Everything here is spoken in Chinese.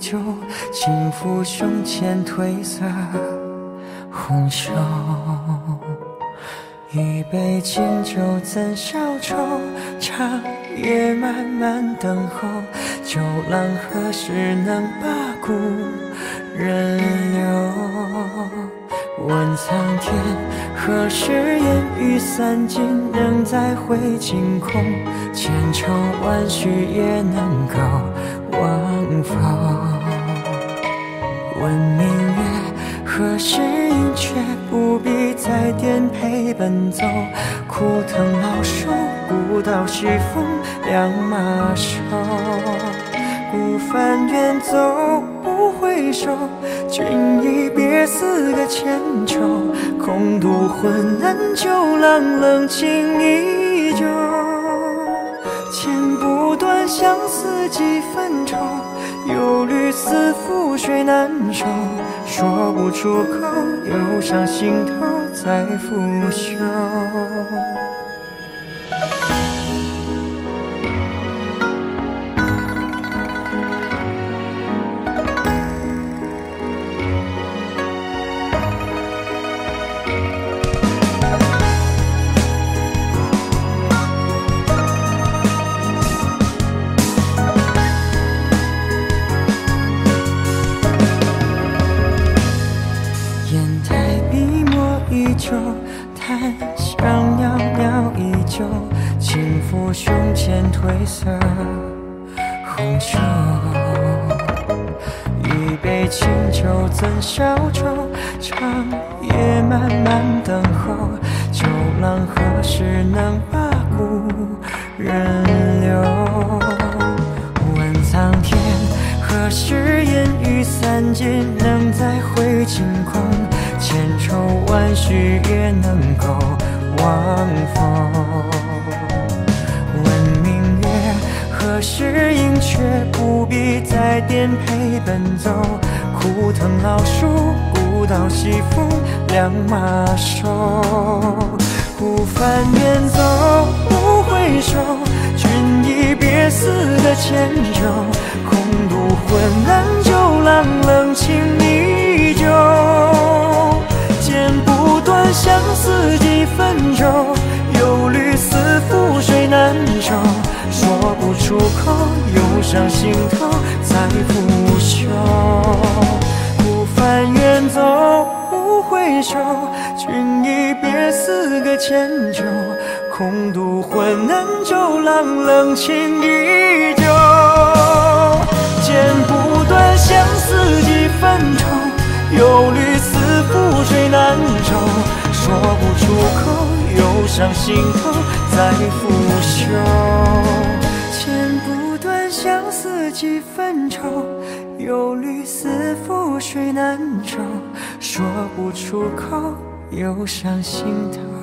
旧，轻抚胸前褪色红袖。一杯敬酒怎消愁，长夜漫漫等候，酒浪何时能把故人留？问苍天，何时烟雨散尽，仍在挥尽空？千愁万绪也能够忘否？问明月，何时应却不必再颠沛奔走？枯藤老树，古道西风两马收。孤帆远走不回首，君一别似个千秋。空独昏暗，酒浪冷清依旧。剪不断相思几分愁，忧虑思妇水难收。说不出口，忧伤心头在腐朽。檀香袅袅依旧，轻抚胸前褪色红袖。一杯清酒怎消愁，长夜漫漫等候，酒浪何时能把故人留？问苍天，何时烟雨散尽，能再挥尽空？千愁万绪也能够忘否？问明月，何时应却不必再颠沛奔走？枯藤老树，古道西风两马收。孤帆远走不回首，君一别似个千秋。空独昏暗，酒浪冷清依旧。剪不断相思几分愁，忧虑思妇水难收。说不出口，忧伤心头在腐朽。孤帆远走不回首，君一别似个千秋。空独昏暗，酒浪冷清依旧。剪不断相思几分愁，忧虑思妇水难收。说不出口，忧伤心头在腐朽。剪不断相思几分愁，忧虑思妇水难收。说不出口，忧伤心头